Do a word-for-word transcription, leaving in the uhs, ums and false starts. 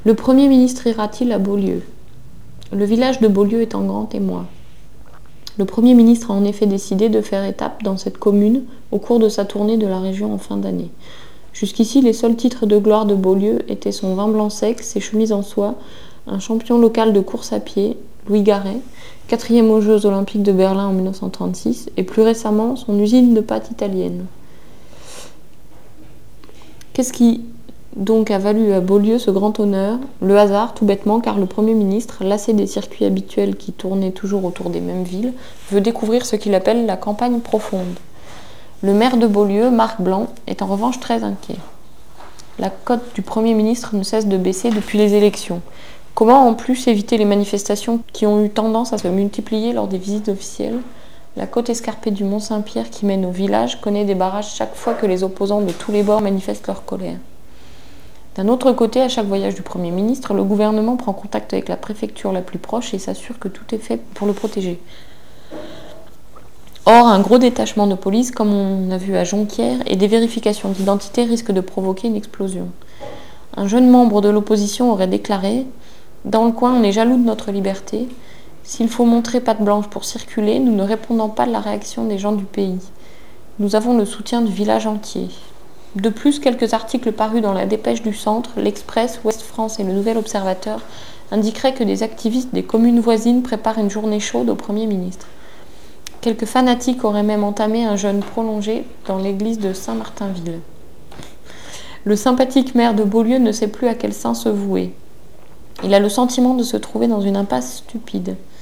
Le Premier ministre ira-t-il à Beaulieu? Le village de Beaulieu est en grand émoi. Le Premier ministre a en effet décidé de faire étape dans cette commune au cours de sa tournée de la région en fin d'année. Jusqu'ici, les seuls titres de gloire de Beaulieu étaient son vin blanc sec, ses chemises en soie, un champion local de course à pied, Louis Garret, quatrième aux Jeux Olympiques de Berlin en mille neuf cent trente-six, et plus récemment son usine de pâtes italienne. Qu'est-ce qui donc a valu à Beaulieu ce grand honneur? Le hasard, tout bêtement, car le Premier ministre, lassé des circuits habituels qui tournaient toujours autour des mêmes villes, veut découvrir ce qu'il appelle la campagne profonde. Le maire de Beaulieu, Marc Blanc, est en revanche très inquiet. La cote du Premier ministre ne cesse de baisser depuis les élections. Comment en plus éviter les manifestations qui ont eu tendance à se multiplier lors des visites officielles? La côte escarpée du Mont-Saint-Pierre qui mène au village connaît des barrages chaque fois que les opposants de tous les bords manifestent leur colère. D'un autre côté, à chaque voyage du Premier ministre, le gouvernement prend contact avec la préfecture la plus proche et s'assure que tout est fait pour le protéger. Or, un gros détachement de police, comme on a vu à Jonquière, et des vérifications d'identité risquent de provoquer une explosion. Un jeune membre de l'opposition aurait déclaré « Dans le coin, on est jaloux de notre liberté. S'il faut montrer patte blanche pour circuler, nous ne répondons pas de la réaction des gens du pays. Nous avons le soutien du village entier. » De plus, quelques articles parus dans la Dépêche du Centre, l'Express, Ouest France et le Nouvel Observateur indiqueraient que des activistes des communes voisines préparent une journée chaude au Premier ministre. Quelques fanatiques auraient même entamé un jeûne prolongé dans l'église de Saint-Martinville. Le sympathique maire de Beaulieu ne sait plus à quel saint se vouer. Il a le sentiment de se trouver dans une impasse stupide.